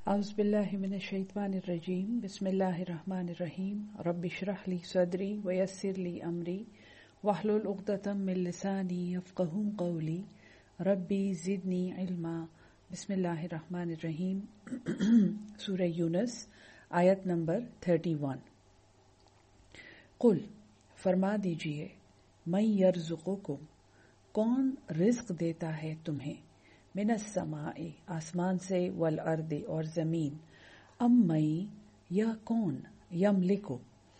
اعوذ باللہ من الشیطان الرجیم بسم اللہ الرحمن الرحیم رب اشرح لی صدری ویسر لی امری واحلل عقدۃ من لسانی یفقہوا قولی ربی زدنی علما۔ بسم اللہ الرحمن الرحیم۔ سورہ یونس آیت نمبر 31۔ قل فرما دیجئے، من یرزقکم کون رزق دیتا ہے تمہیں، من السماء آسمان سے، والارض اور زمین، ام مئی یا کون، یملکو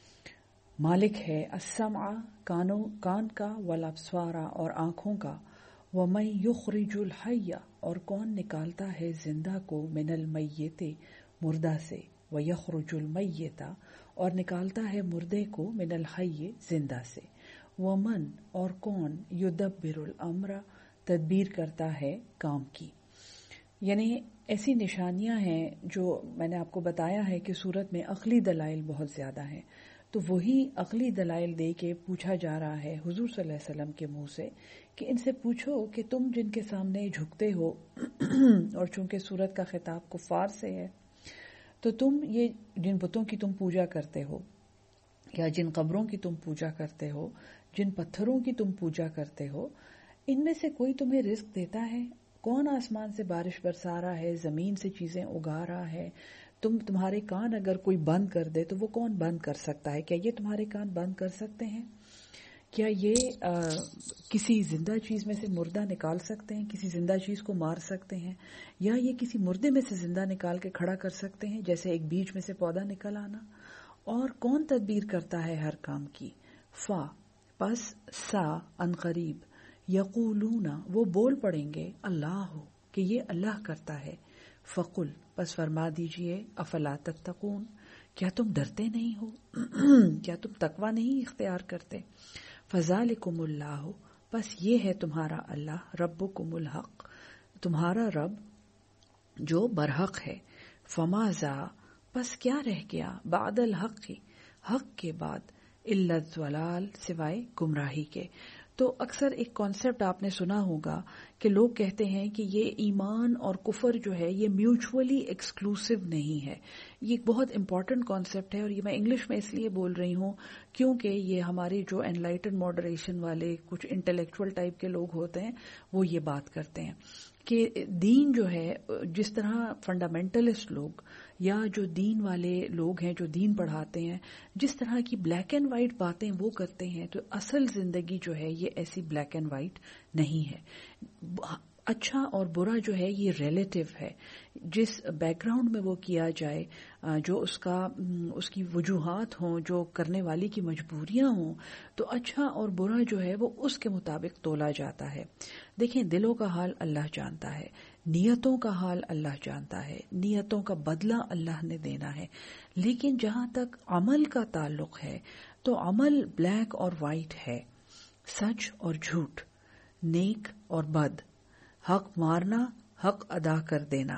مالک ہے، السمع کان کا، والابصار اور آنکھوں کا، ومن یخرج الحی اور کون نکالتا ہے زندہ کو، من المیت مردہ سے، ویخرج المیت اور نکالتا ہے مردے کو، من الحی زندہ سے، ومن اور کون یدبر الامر تدبیر کرتا ہے کام کی۔ یعنی ایسی نشانیاں ہیں جو میں نے آپ کو بتایا ہے کہ سورت میں عقلی دلائل بہت زیادہ ہیں، تو وہی عقلی دلائل دے کے پوچھا جا رہا ہے حضور صلی اللہ علیہ وسلم کے منہ سے کہ ان سے پوچھو کہ تم جن کے سامنے جھکتے ہو اور چونکہ سورت کا خطاب کفار سے ہے، تو تم یہ جن بتوں کی تم پوجا کرتے ہو، یا جن قبروں کی تم پوجا کرتے ہو، جن پتھروں کی تم پوجا کرتے ہو، ان میں سے کوئی تمہیں رزق دیتا ہے؟ کون آسمان سے بارش برسا رہا ہے، زمین سے چیزیں اگا رہا ہے؟ تمہارے کان اگر کوئی بند کر دے تو وہ کون بند کر سکتا ہے؟ کیا یہ تمہارے کان بند کر سکتے ہیں؟ کیا یہ کسی زندہ چیز میں سے مردہ نکال سکتے ہیں، کسی زندہ چیز کو مار سکتے ہیں، یا یہ کسی مردے میں سے زندہ نکال کے کھڑا کر سکتے ہیں، جیسے ایک بیج میں سے پودا نکل آنا؟ اور کون تدبیر کرتا ہے ہر کام کی؟ فا پس سا ان قریب، یقولون وہ بول پڑیں گے، اللہ کہ یہ اللہ کرتا ہے، فقل پس فرما دیجئے، افلا تتقون کیا تم ڈرتے نہیں ہو، کیا تم تقوی نہیں اختیار کرتے؟ فذالکم اللہ پس یہ ہے تمہارا اللہ، ربکم الحق تمہارا رب جو برحق ہے، فماذا پس کیا رہ گیا، بعد الحق حق کے بعد، الا الضلال سوائے گمراہی کے۔ تو اکثر ایک کانسیپٹ آپ نے سنا ہوگا کہ لوگ کہتے ہیں کہ یہ ایمان اور کفر جو ہے یہ میوچولی ایکسکلوسیو نہیں ہے۔ یہ ایک بہت امپورٹنٹ کانسیپٹ ہے، اور یہ میں انگلش میں اس لیے بول رہی ہوں کیونکہ یہ ہمارے جو انلائٹن ماڈریشن والے کچھ انٹلیکچوئل ٹائپ کے لوگ ہوتے ہیں وہ یہ بات کرتے ہیں کہ دین جو ہے، جس طرح فنڈامنٹلسٹ لوگ یا جو دین والے لوگ ہیں جو دین پڑھاتے ہیں جس طرح کی بلیک اینڈ وائٹ باتیں وہ کرتے ہیں، تو اصل زندگی جو ہے یہ ایسی بلیک اینڈ وائٹ نہیں ہے۔ اچھا اور برا جو ہے یہ ریلیٹیو ہے، جس بیک گراؤنڈ میں وہ کیا جائے، جو اس کی وجوہات ہوں، جو کرنے والی کی مجبوریاں ہوں، تو اچھا اور برا جو ہے وہ اس کے مطابق تولا جاتا ہے۔ دیکھیں، دلوں کا حال اللہ جانتا ہے، نیتوں کا حال اللہ جانتا ہے، نیتوں کا بدلہ اللہ نے دینا ہے، لیکن جہاں تک عمل کا تعلق ہے تو عمل بلیک اور وائٹ ہے، سچ اور جھوٹ، نیک اور بد، حق مارنا، حق ادا کر دینا،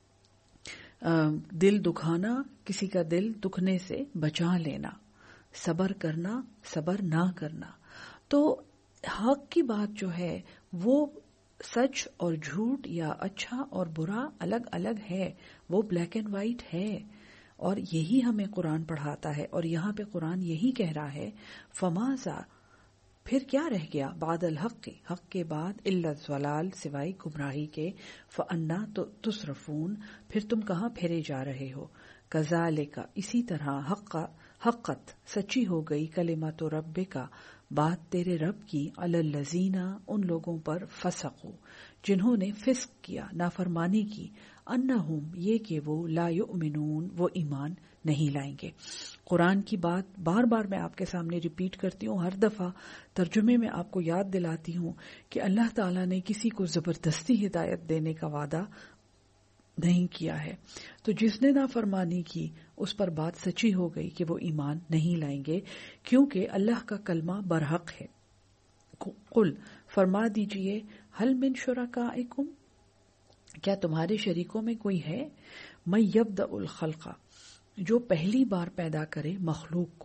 دل دکھانا، کسی کا دل دکھنے سے بچا لینا، صبر کرنا، صبر نہ کرنا۔ تو حق کی بات جو ہے وہ سچ اور جھوٹ یا اچھا اور برا الگ الگ ہے، وہ بلیک اینڈ وائٹ ہے، اور یہی ہمیں قرآن پڑھاتا ہے۔ اور یہاں پہ قرآن یہی کہہ رہا ہے، فماذا پھر کیا رہ گیا، بعد الحق حق کے بعد، الا الضلال سوائے گمراہی کے، فانا تصرفون پھر تم کہاں پھیرے جا رہے ہو، کذالک اسی طرح، حقت سچی ہو گئی، کلمۃ ربک بات تیرے رب کی، علی الذین ان لوگوں پر، فسقوا جنہوں نے فسق کیا، نافرمانی کی، انہم یہ کہ وہ، لا یؤمنون وہ ایمان نہیں لائیں گے۔ قرآن کی بات بار بار میں آپ کے سامنے ریپیٹ کرتی ہوں، ہر دفعہ ترجمے میں آپ کو یاد دلاتی ہوں کہ اللہ تعالیٰ نے کسی کو زبردستی ہدایت دینے کا وعدہ نہیں کیا ہے، تو جس نے نافرمانی کی اس پر بات سچی ہو گئی کہ وہ ایمان نہیں لائیں گے، کیونکہ اللہ کا کلمہ برحق ہے۔ قل فرما دیجئے، هل من شرکائکم کیا تمہارے شریکوں میں کوئی ہے، من یبدأ الخلق جو پہلی بار پیدا کرے مخلوق کو،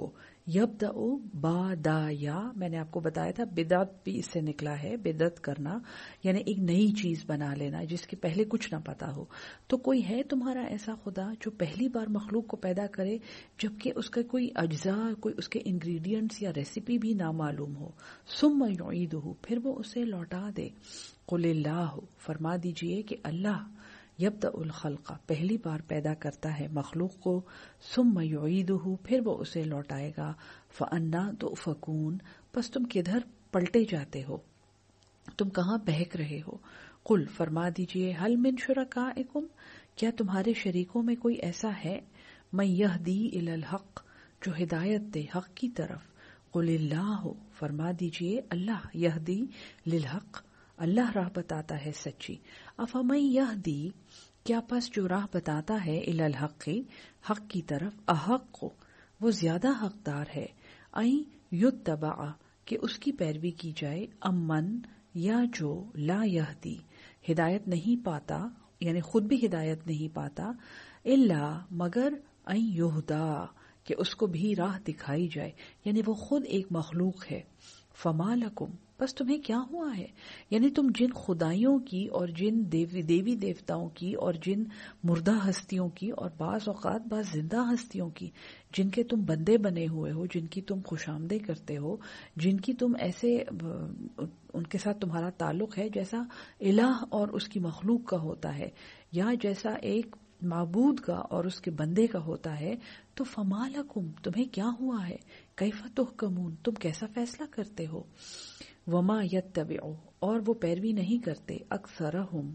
یبدأ با دا یا، میں نے آپ کو بتایا تھا بدعت بھی اس سے نکلا ہے، بدعت کرنا یعنی ایک نئی چیز بنا لینا جس کے پہلے کچھ نہ پتا ہو. تو کوئی ہے تمہارا ایسا خدا جو پہلی بار مخلوق کو پیدا کرے جبکہ اس کا کوئی اجزاء، کوئی اس کے انگریڈینٹس یا ریسیپی بھی نہ معلوم ہو. ثم یعیدہ، پھر وہ اسے لوٹا دے. قل اللہ، فرما دیجئے کہ اللہ یبدأ الخلق، پہلی بار پیدا کرتا ہے مخلوق کو. ثم یعیدہ، پھر وہ اسے لوٹائے گا. فأنا تؤفکون، پس تم کدھر پلٹے جاتے ہو، تم کہاں بہک رہے ہو. قل، فرما دیجئے حل من شرکائکم، کیا تمہارے شریکوں میں کوئی ایسا ہے من یہدی الی الحق، جو ہدایت دے حق کی طرف. قل اللہ، فرما دیجئے اللہ یہدی للحق، اللہ راہ بتاتا ہے سچی. افمن یہدی، کیا پس جو راہ بتاتا ہے الی الحق، حق کی طرف، احق کو، وہ زیادہ حقدار ہے. این یتبع، کہ اس کی پیروی کی جائے. امن، یا جو لا یہدی، ہدایت نہیں پاتا یعنی خود بھی ہدایت نہیں پاتا. الا، مگر این یہدا، کہ اس کو بھی راہ دکھائی جائے یعنی وہ خود ایک مخلوق ہے. فما لکم، بس تمہیں کیا ہوا ہے، یعنی تم جن خدائیوں کی اور جن دیوی دیوتاؤں کی اور جن مردہ ہستیوں کی اور بعض اوقات بعض زندہ ہستیوں کی جن کے تم بندے بنے ہوئے ہو، جن کی تم خوشامدے کرتے ہو، جن کی تم ایسے ان کے ساتھ تمہارا تعلق ہے جیسا الہ اور اس کی مخلوق کا ہوتا ہے یا جیسا ایک معبود کا اور اس کے بندے کا ہوتا ہے. تو فما لکم، تمہیں کیا ہوا ہے، کیف تحکمون، تم کیسا فیصلہ کرتے ہو. وما یتبع، اور وہ پیروی نہیں کرتے، اکثرہم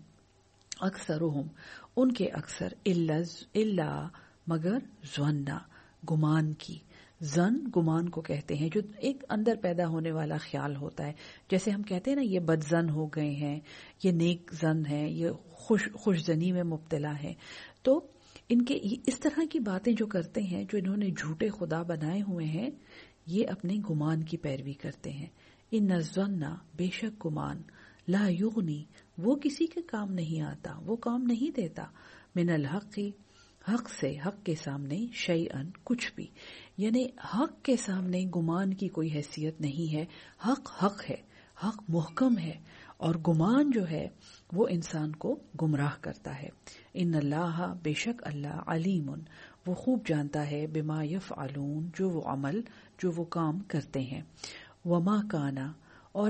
ان کے اکثر، الا مگر ظنا، گمان کی. زن گمان کو کہتے ہیں جو ایک اندر پیدا ہونے والا خیال ہوتا ہے. جیسے ہم کہتے ہیں نا یہ بد زن ہو گئے ہیں، یہ نیک زن ہے، یہ خوش زنی میں مبتلا ہے. تو ان کے اس طرح کی باتیں جو کرتے ہیں، جو انہوں نے جھوٹے خدا بنائے ہوئے ہیں، یہ اپنے گمان کی پیروی کرتے ہیں. ان الظن، بے شک گمان، لا یغنی، وہ کسی کے کام نہیں آتا، وہ کام نہیں دیتا. من الحق، حق سے، حق کے سامنے، شیئن، کچھ بھی. یعنی حق کے سامنے گمان کی کوئی حیثیت نہیں ہے. حق ہے، حق محکم ہے، اور گمان جو ہے وہ انسان کو گمراہ کرتا ہے. ان اللہ، بے شک اللہ، علیم، وہ خوب جانتا ہے، بما یفعلون، جو وہ عمل، جو وہ کام کرتے ہیں. وما کانا، اور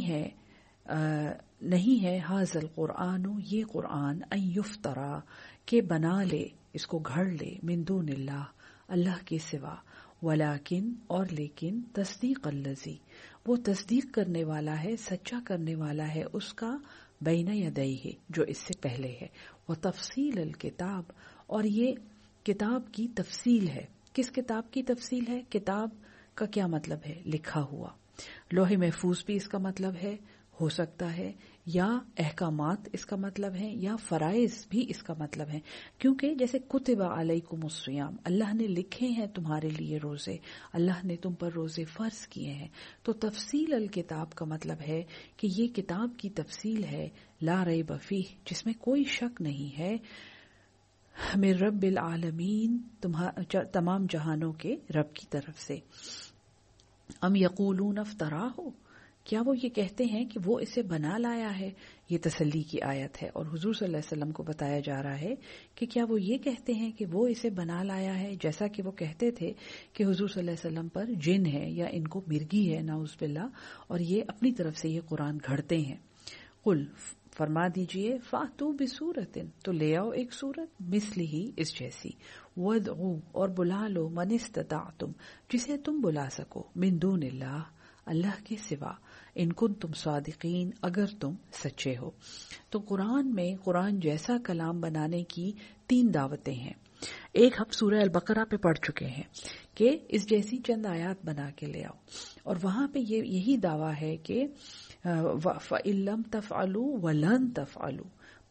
نہیں ہے حاذ القرآن، یہ قرآن، ان یفترا، کہ بنا لے، اس کو گھڑ لے، من دون اللہ، اللہ کے سوا. ولیکن، اور لیکن، تصدیق الذی، وہ تصدیق کرنے والا ہے، سچا کرنے والا ہے اس کا، بین یدیہ، جو اس سے پہلے ہے. وتفصیل الکتاب، اور یہ کتاب کی تفصیل ہے. کس کتاب کی تفصیل ہے؟ کتاب کا کیا مطلب ہے؟ لکھا ہوا. لوح محفوظ بھی اس کا مطلب ہے، ہو سکتا ہے، یا احکامات اس کا مطلب ہے، یا فرائض بھی اس کا مطلب ہے. کیونکہ جیسے کتب علیکم الصیام، اللہ نے لکھے ہیں تمہارے لیے روزے، اللہ نے تم پر روزے فرض کیے ہیں. تو تفصیل الکتاب کا مطلب ہے کہ یہ کتاب کی تفصیل ہے، لا ریب فیہ، جس میں کوئی شک نہیں ہے، من رب العالمین، تمام جہانوں کے رب کی طرف سے. ام یقولون افتراہ، کیا وہ یہ کہتے ہیں کہ وہ اسے بنا لایا ہے؟ یہ تسلی کی آیت ہے، اور حضور صلی اللہ علیہ وسلم کو بتایا جا رہا ہے کہ کیا وہ یہ کہتے ہیں کہ وہ اسے بنا لایا ہے، جیسا کہ وہ کہتے تھے کہ حضور صلی اللہ علیہ وسلم پر جن ہے یا ان کو مرگی ہے، نعوذ باللہ، اور یہ اپنی طرف سے یہ قرآن گھڑتے ہیں. قل، فرما دیجئے، فاتو بسورت، تو لے آؤ ایک سورت، مثلہ، اس جیسی، ودعو، اور بلا لو، من استطعتم، جسے تم بلا سکو، من دون اللہ، اللہ کے سوا، ان کنتم صادقین، اگر تم سچے ہو. تو قرآن میں قرآن جیسا کلام بنانے کی 3 دعوتیں ہیں. ایک ہم سورہ البقرہ پہ پڑھ چکے ہیں کہ اس جیسی چند آیات بنا کے لے آؤ، اور وہاں پہ یہی دعویٰ ہے کہ فَإِن لَّمْ تَفْعَلُوا وَلَن تَفْعَلُوا،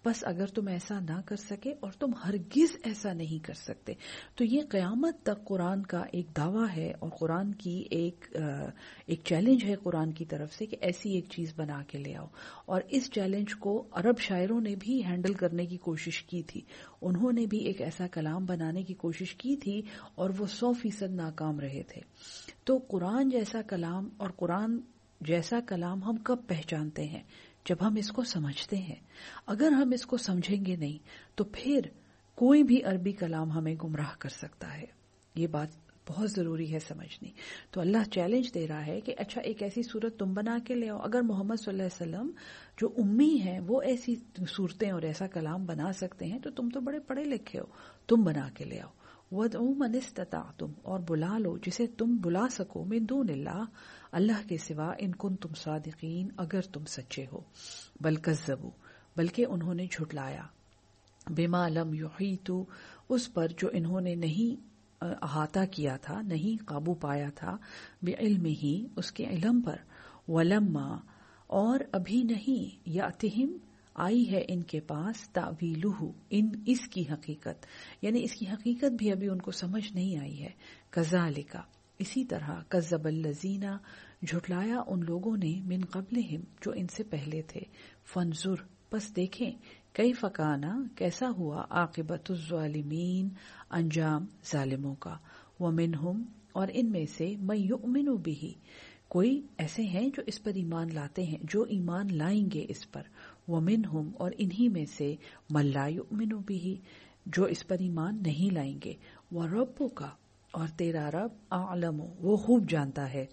بس اگر تم ایسا نہ کر سکے اور تم ہرگز ایسا نہیں کر سکتے تو یہ قیامت تک قرآن کا ایک دعویٰ ہے اور قرآن کی ایک چیلنج ہے قرآن کی طرف سے کہ ایسی ایک چیز بنا کے لے آؤ. اور اس چیلنج کو عرب شاعروں نے بھی ہینڈل کرنے کی کوشش کی تھی. انہوں نے بھی ایک ایسا کلام بنانے کی کوشش کی تھی اور وہ 100% ناکام رہے تھے. تو قرآن جیسا کلام اور قرآن جیسا کلام ہم کب پہچانتے ہیں؟ جب ہم اس کو سمجھتے ہیں. اگر ہم اس کو سمجھیں گے نہیں تو پھر کوئی بھی عربی کلام ہمیں گمراہ کر سکتا ہے. یہ بات بہت ضروری ہے سمجھنی. تو اللہ چیلنج دے رہا ہے کہ اچھا ایک ایسی صورت تم بنا کے لے آؤ. اگر محمد صلی اللہ علیہ وسلم جو امی ہیں وہ ایسی صورتیں اور ایسا کلام بنا سکتے ہیں تو تم تو بڑے پڑھے لکھے ہو, تم بنا کے لے آؤ. وَادْعُوا مَنِ اسْتَطَعْتُمْ اور بلا لو جسے تم بلا سکو من دون اللہ, اللہ کے سوا, ان کنتم صادقین اگر تم سچے ہو. بل کذبوا بلکہ انہوں نے جھٹلایا, بما لم یحیطوا اس پر جو انہوں نے نہیں احاطہ کیا تھا, نہیں قابو پایا تھا, بعلمہ اس کے علم پر, ولما اور ابھی نہیں, یاتہم آئی ہے ان کے پاس, تاویلہ اس کی حقیقت, یعنی اس کی حقیقت بھی ابھی ان کو سمجھ نہیں آئی ہے. کذالک اسی طرح, کذب الذین جھٹلایا ان لوگوں نے, من قبلہم جو ان سے پہلے تھے, فانظر پس دیکھیں, کیف کان کیسا ہوا, عاقبت الظالمین انجام ظالموں کا, ومنہم اور ان میں سے, من یؤمن بہ کوئی ایسے ہیں جو اس پر ایمان لاتے ہیں, جو ایمان لائیں گے اس پر, ومنہم اور انہی میں سے, من لا یؤمن بہ جو اس پر ایمان نہیں لائیں گے, وربک اور تیرا رب, اعلم وہ خوب جانتا ہے,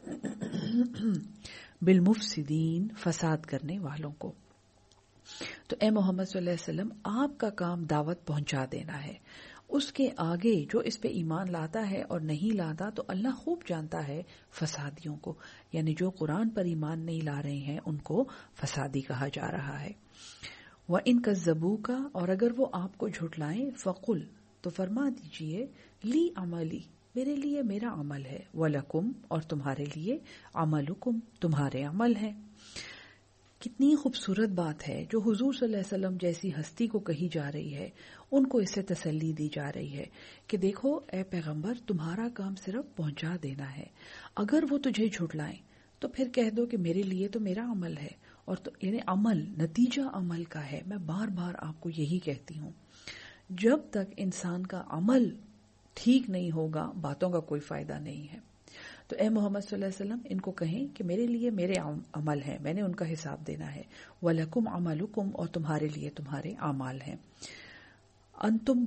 بالمفسدین فساد کرنے والوں کو. تو اے محمد صلی اللہ علیہ وسلم آپ کا کام دعوت پہنچا دینا ہے. اس کے آگے جو اس پہ ایمان لاتا ہے اور نہیں لاتا تو اللہ خوب جانتا ہے فسادیوں کو, یعنی جو قرآن پر ایمان نہیں لا رہے ہیں ان کو فسادی کہا جا رہا ہے. وَإِن كَذَّبُوكَ اور اگر وہ آپ کو جھٹلائیں, فَقُلْ تو فرما دیجئے, لی عملی میرے لیے میرا عمل ہے, وَلَكُمْ اور تمہارے لیے, عملکم تمہارے عمل ہے. کتنی خوبصورت بات ہے جو حضور صلی اللہ علیہ وسلم جیسی ہستی کو کہی جا رہی ہے, ان کو اس سے تسلی دی جا رہی ہے کہ دیکھو اے پیغمبر تمہارا کام صرف پہنچا دینا ہے. اگر وہ تجھے جھٹلائیں تو پھر کہہ دو کہ میرے لیے تو میرا عمل ہے, اور تو یعنی عمل نتیجہ عمل کا ہے. میں بار بار آپ کو یہی کہتی ہوں, جب تک انسان کا عمل ٹھیک نہیں ہوگا باتوں کا کوئی فائدہ نہیں ہے. تو اے محمد صلی اللہ علیہ وسلم ان کو کہیں کہ میرے لیے میرے عمل ہے, میں نے ان کا حساب دینا ہے, وَلَكُمْ عَمَلُكُمْ اور تمہارے لیے تمہارے اعمال ہیں. انتم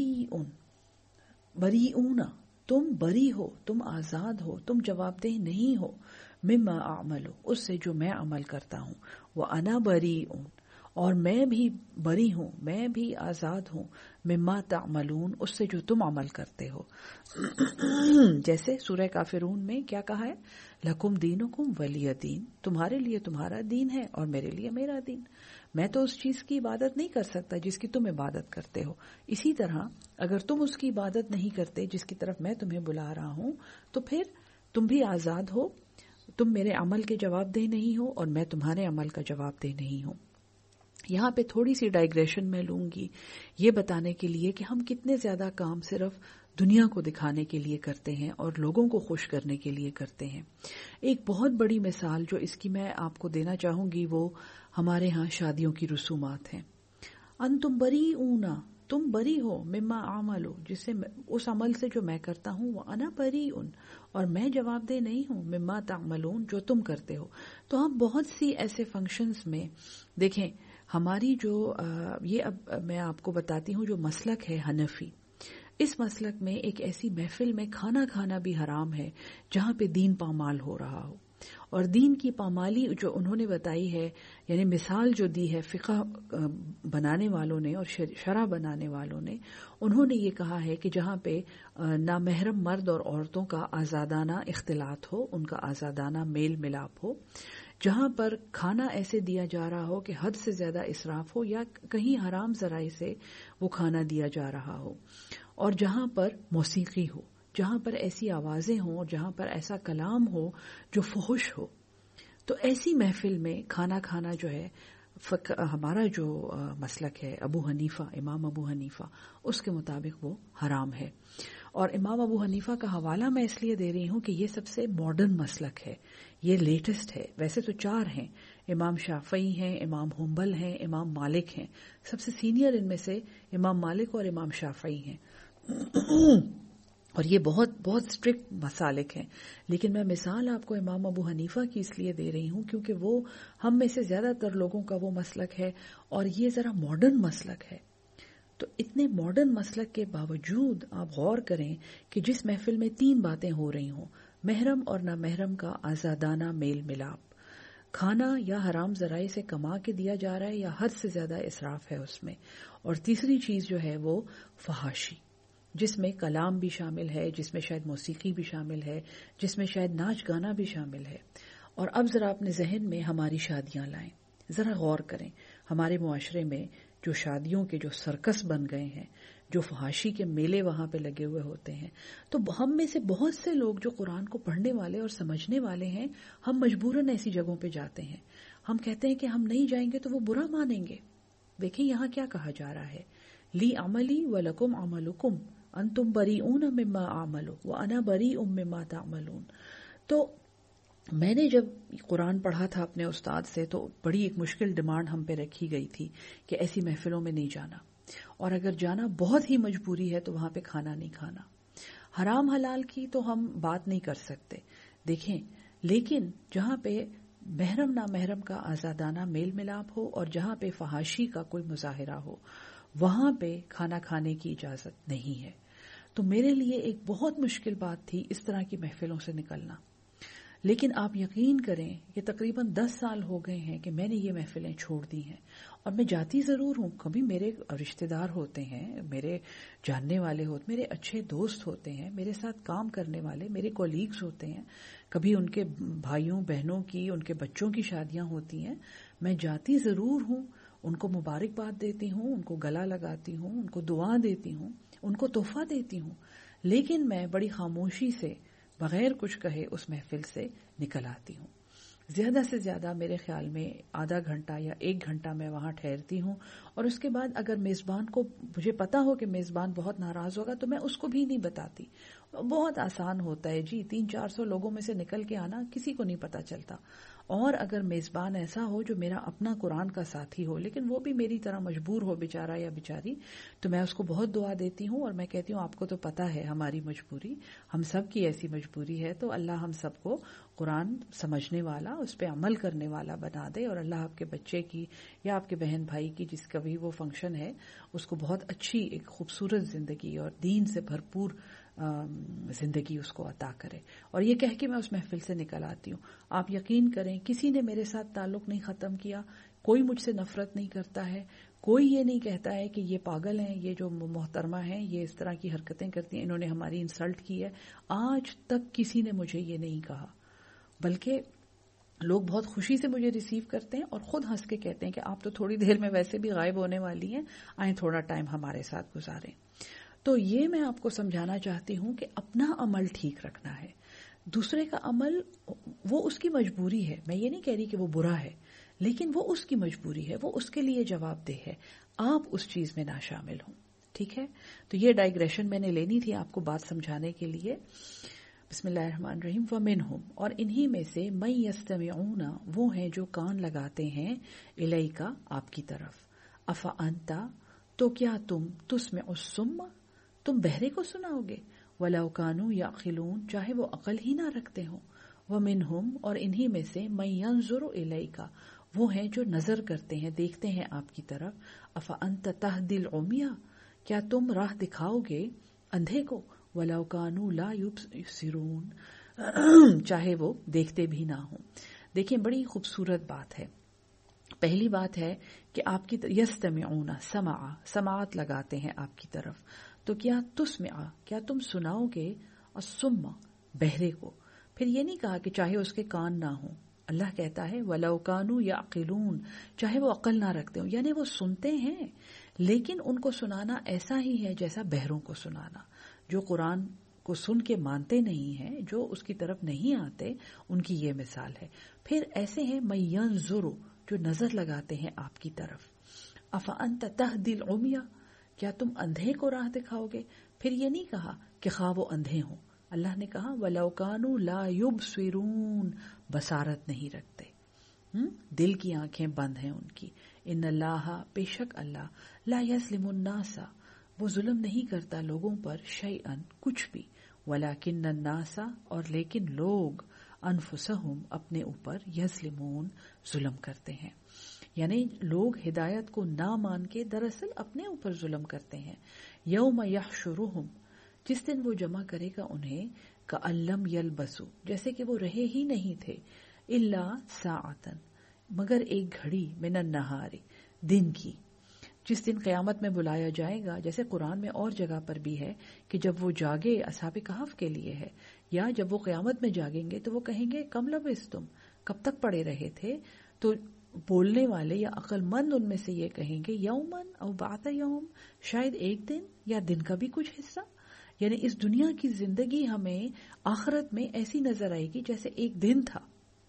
بریئون تم بری ہو, تم آزاد ہو, تم جواب دہ نہیں ہو, مما اعمل اس سے جو میں عمل کرتا ہوں, وَأَنَا بَرِيءٌ اور میں بھی بری ہوں, میں بھی آزاد ہوں, مما تعملون اس سے جو تم عمل کرتے ہو. جیسے سورہ کافرون میں کیا کہا ہے, لکم دینکم ولی دین, تمہارے لیے تمہارا دین ہے اور میرے لیے میرا دین. میں تو اس چیز کی عبادت نہیں کر سکتا جس کی تم عبادت کرتے ہو, اسی طرح اگر تم اس کی عبادت نہیں کرتے جس کی طرف میں تمہیں بلا رہا ہوں تو پھر تم بھی آزاد ہو, تم میرے عمل کے جواب دہ نہیں ہو اور میں تمہارے عمل کا جواب دہ نہیں ہوں. یہاں پہ تھوڑی سی ڈائگریشن میں لوں گی یہ بتانے کے لیے کہ ہم کتنے زیادہ کام صرف دنیا کو دکھانے کے لیے کرتے ہیں اور لوگوں کو خوش کرنے کے لیے کرتے ہیں. ایک بہت بڑی مثال جو اس کی میں آپ کو دینا چاہوں گی وہ ہمارے ہاں شادیوں کی رسومات ہیں. انتم بریئون تم بری ہو, مما اعملو جس سے اس عمل سے جو میں کرتا ہوں, وانا بریئون اور میں جواب دہ نہیں ہوں, مما تعملون جو تم کرتے ہو. تو ہم بہت سی ایسے فنکشنز میں دیکھیں ہماری جو یہ اب میں آپ کو بتاتی ہوں جو مسلک ہے حنفی, اس مسلک میں ایک ایسی محفل میں کھانا کھانا بھی حرام ہے جہاں پہ دین پامال ہو رہا ہو. اور دین کی پامالی جو انہوں نے بتائی ہے, یعنی مثال جو دی ہے فقہ بنانے والوں نے اور شرع بنانے والوں نے, انہوں نے یہ کہا ہے کہ جہاں پہ نامحرم مرد اور عورتوں کا آزادانہ اختلاط ہو, ان کا آزادانہ میل ملاپ ہو, جہاں پر کھانا ایسے دیا جا رہا ہو کہ حد سے زیادہ اسراف ہو یا کہیں حرام ذرائع سے وہ کھانا دیا جا رہا ہو, اور جہاں پر موسیقی ہو, جہاں پر ایسی آوازیں ہوں اور جہاں پر ایسا کلام ہو جو فحش ہو, تو ایسی محفل میں کھانا کھانا جو ہے ہمارا جو مسلک ہے ابو حنیفہ، امام ابو حنیفہ، اس کے مطابق وہ حرام ہے. اور امام ابو حنیفہ کا حوالہ میں اس لیے دے رہی ہوں کہ یہ سب سے ماڈرن مسلک ہے، یہ لیٹسٹ ہے. ویسے تو 4 ہیں، امام شافعی ہیں، امام حنبل ہیں، امام مالک ہیں. سب سے سینئر ان میں سے امام مالک اور امام شافعی ہیں. اور یہ بہت بہت اسٹرکٹ مسالک ہیں. لیکن میں مثال آپ کو امام ابو حنیفہ کی اس لیے دے رہی ہوں کیونکہ وہ ہم میں سے زیادہ تر لوگوں کا وہ مسلک ہے اور یہ ذرا ماڈرن مسلک ہے. تو اتنے ماڈرن مسلک کے باوجود آپ غور کریں کہ جس محفل میں 3 باتیں ہو رہی ہوں، محرم اور نامحرم کا آزادانہ میل ملاپ، کھانا یا حرام ذرائع سے کما کے دیا جا رہا ہے یا حد سے زیادہ اسراف ہے اس میں، اور تیسری چیز جو ہے وہ فحاشی، جس میں کلام بھی شامل ہے، جس میں شاید موسیقی بھی شامل ہے، جس میں شاید ناچ گانا بھی شامل ہے. اور اب ذرا اپنے ذہن میں ہماری شادیاں لائیں، ذرا غور کریں ہمارے معاشرے میں جو شادیوں کے جو سرکس بن گئے ہیں، جو فحاشی کے میلے وہاں پہ لگے ہوئے ہوتے ہیں. تو ہم میں سے بہت سے لوگ جو قرآن کو پڑھنے والے اور سمجھنے والے ہیں، ہم مجبوراً ایسی جگہوں پہ جاتے ہیں. ہم کہتے ہیں کہ ہم نہیں جائیں گے تو وہ برا مانیں گے. دیکھیں یہاں کیا کہا جا رہا ہے، لی عملی ولکم عملکم انتم بریئون مما اعمل وانا بریء مما تعملون. تو میں نے جب قرآن پڑھا تھا اپنے استاد سے تو بڑی ایک مشکل ڈیمانڈ ہم پہ رکھی گئی تھی کہ ایسی محفلوں میں نہیں جانا، اور اگر جانا بہت ہی مجبوری ہے تو وہاں پہ کھانا نہیں کھانا. حرام حلال کی تو ہم بات نہیں کر سکتے دیکھیں، لیکن جہاں پہ محرم نامحرم کا آزادانہ میل ملاپ ہو اور جہاں پہ فحاشی کا کوئی مظاہرہ ہو، وہاں پہ کھانا کھانے کی اجازت نہیں ہے. تو میرے لیے ایک بہت مشکل بات تھی اس طرح کی محفلوں سے نکلنا. لیکن آپ یقین کریں کہ تقریباً 10 سال ہو گئے ہیں کہ میں نے یہ محفلیں چھوڑ دی ہیں، اور میں جاتی ضرور ہوں. کبھی میرے رشتہ دار ہوتے ہیں، میرے جاننے والے ہوتے، میرے اچھے دوست ہوتے ہیں، میرے ساتھ کام کرنے والے میرے کولیگز ہوتے ہیں، کبھی ان کے بھائیوں بہنوں کی، ان کے بچوں کی شادیاں ہوتی ہیں. میں جاتی ضرور ہوں، ان کو مبارکباد دیتی ہوں، ان کو گلا لگاتی ہوں، ان کو دعا دیتی ہوں، ان کو تحفہ دیتی ہوں. لیکن میں بڑی خاموشی سے بغیر کچھ کہے اس محفل سے نکل آتی ہوں. زیادہ سے زیادہ میرے خیال میں آدھا گھنٹہ یا 1 گھنٹہ میں وہاں ٹھہرتی ہوں، اور اس کے بعد اگر میزبان کو، مجھے پتا ہو کہ میزبان بہت ناراض ہوگا تو میں اس کو بھی نہیں بتاتی. بہت آسان ہوتا ہے جی، 300-400 لوگوں میں سے نکل کے آنا، کسی کو نہیں پتا چلتا. اور اگر میزبان ایسا ہو جو میرا اپنا قرآن کا ساتھی ہو لیکن وہ بھی میری طرح مجبور ہو بیچارہ یا بیچاری، تو میں اس کو بہت دعا دیتی ہوں اور میں کہتی ہوں آپ کو تو پتا ہے ہماری مجبوری، ہم سب کی ایسی مجبوری ہے، تو اللہ ہم سب کو قرآن سمجھنے والا، اس پہ عمل کرنے والا بنا دے، اور اللہ آپ کے بچے کی یا آپ کے بہن بھائی کی جس کا بھی وہ فنکشن ہے اس کو بہت اچھی ایک خوبصورت زندگی اور دین سے بھرپور زندگی اس کو عطا کرے. اور یہ کہہ کے میں اس محفل سے نکل آتی ہوں. آپ یقین کریں کسی نے میرے ساتھ تعلق نہیں ختم کیا، کوئی مجھ سے نفرت نہیں کرتا ہے، کوئی یہ نہیں کہتا ہے کہ یہ پاگل ہیں، یہ جو محترمہ ہیں یہ اس طرح کی حرکتیں کرتی ہیں، انہوں نے ہماری انسلٹ کی ہے. آج تک کسی نے مجھے یہ نہیں کہا، بلکہ لوگ بہت خوشی سے مجھے ریسیو کرتے ہیں اور خود ہنس کے کہتے ہیں کہ آپ تو تھوڑی دیر میں ویسے بھی غائب ہونے والی ہیں، آئیں تھوڑا ٹائم ہمارے ساتھ گزاریں. تو یہ میں آپ کو سمجھانا چاہتی ہوں کہ اپنا عمل ٹھیک رکھنا ہے، دوسرے کا عمل وہ اس کی مجبوری ہے. میں یہ نہیں کہہ رہی کہ وہ برا ہے، لیکن وہ اس کی مجبوری ہے، وہ اس کے لیے جواب دہ ہے. آپ اس چیز میں نہ شامل ہوں، ٹھیک ہے؟ تو یہ ڈائگریشن میں نے لینی تھی آپ کو بات سمجھانے کے لیے. بسم اللہ الرحمن الرحیم. وَمِنْهُمْ، اور انہی میں سے مَن يَسْتَمِعُونَ، وہ ہیں جو کان لگاتے ہیں، الیکا، آپ کی طرف. افأنت، تو کیا تم، تسمع الصم، تم بہرے کو سناؤ گے، وَلَوْ كَانُوا يَعْقِلُونَ، چاہے وہ عقل ہی نہ رکھتے ہوں. وَمِنْهُمْ، اور انہی میں سے مَن يَنظُرُ إِلَيْكَ، وہ ہیں جو نظر کرتے ہیں، دیکھتے ہیں آپ کی طرف. افأنت تهدی العمیٰ، کیا تم راہ دکھاؤ گے اندھے کو، وَلَوْ كَانُوا لَا يُبْصِرُونَ، چاہے وہ دیکھتے بھی نہ ہوں. دیکھیں بڑی خوبصورت بات ہے. پہلی بات ہے کہ آپ کی یستمعون، سماعت لگاتے ہیں آپ کی طرف. تو کیا تسمع، کیا تم سناؤ گے، الصم، بہرے کو. پھر یہ نہیں کہا کہ چاہے اس کے کان نہ ہوں، اللہ کہتا ہے وَلَوْ كَانُوا يَعْقِلُونَ، چاہے وہ عقل نہ رکھتے ہوں. یعنی وہ سنتے ہیں لیکن ان کو سنانا ایسا ہی ہے جیسا بہروں کو سنانا، جو قرآن کو سن کے مانتے نہیں ہیں، جو اس کی طرف نہیں آتے، ان کی یہ مثال ہے. پھر ایسے ہیں مَن يَنظُرُ، جو نظر لگاتے ہیں آپ کی طرف. افانت تہدی العمی، کیا تم اندھے کو راہ دکھاؤ گے؟ پھر یہ نہیں کہا کہ خواہ وہ اندھے ہوں، اللہ نے کہا وَلَوْ كَانُوا لَا يُبْصِرُونَ، بصارت نہیں رکھتے، دل کی آنکھیں بند ہیں ان کی. ان اللہ، بے شک اللہ، لا یظلم الناس، وہ ظلم نہیں کرتا لوگوں پر، شیئن، کچھ بھی، ولیکن الناس، اور لیکن لوگ، انفسہم، اپنے اوپر، یظلمون، ظلم کرتے ہیں. یعنی لوگ ہدایت کو نہ مان کے دراصل اپنے اوپر ظلم کرتے ہیں. یوم یحشرہم، جس دن وہ جمع کرے گا انہیں، کأن لم یلبثوا، جیسے کہ وہ رہے ہی نہیں تھے، الا ساعتن، مگر ایک گھڑی، من النہار، دن کی. جس دن قیامت میں بلایا جائے گا، جیسے قرآن میں اور جگہ پر بھی ہے کہ جب وہ جاگے، اصحاب کہف کے لیے ہے، یا جب وہ قیامت میں جاگیں گے تو وہ کہیں گے کم لبثتم، کب تک پڑے رہے تھے؟ تو بولنے والے یا عقل مند ان میں سے یہ کہیں گے یومن او بعد یوم، شاید ایک دن یا دن کا بھی کچھ حصہ. یعنی اس دنیا کی زندگی ہمیں آخرت میں ایسی نظر آئے گی جیسے ایک دن تھا،